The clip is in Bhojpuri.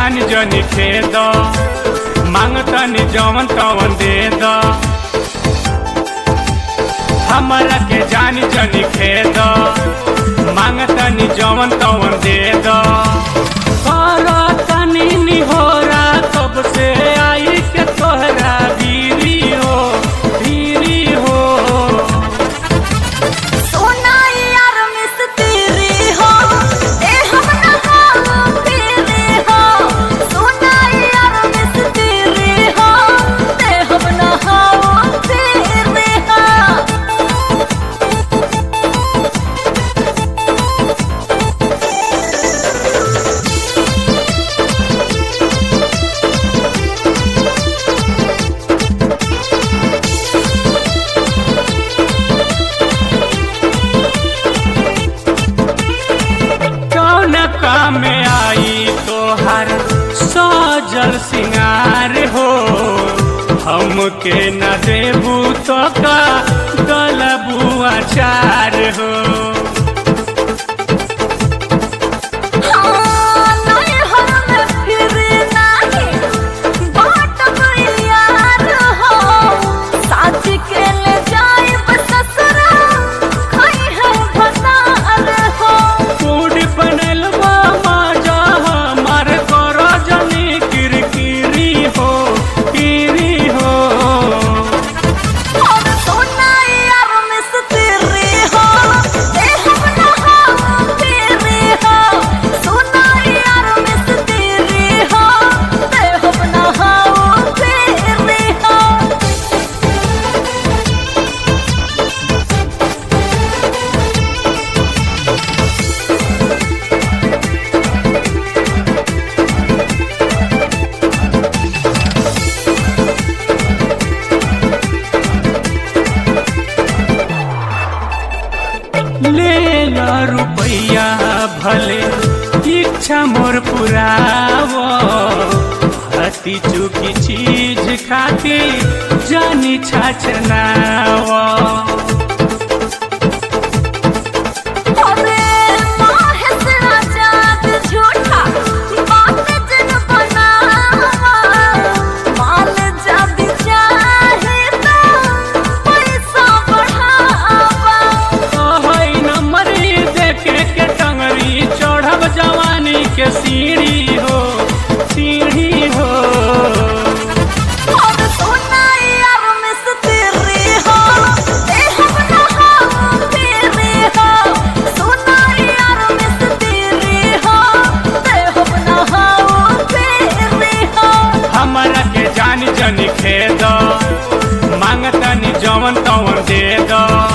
जानी जनी खेद मांगतनी जवन तवन दे द हमरा के जानी जनी खेद मांगतनी जवन तवन दे द करतनी निहोरा कब से आई के तोहरा बीरी हो सोना यार मिस तेरी हो ए हम ना हो तेरे हो सोना यार मिस तेरी हो ए हम ना हो तेरे हो में आई तोहर सजल सिंगार हो हमके न देबू तो का गलबू अचार हो ले लो रुपैया भले इच्छा मोर पुरावो हती चुकी चीज खाती जानी छाछनावो जवानी के सीढ़ी हो और सोना यार मिस तेरी हो ए हम ना हो तेरे हो सोना यार मिस तेरी हो ए हम ना हो तेरे हो हमरा के जानी जनी खेद मांगतनी जवन तवन दे द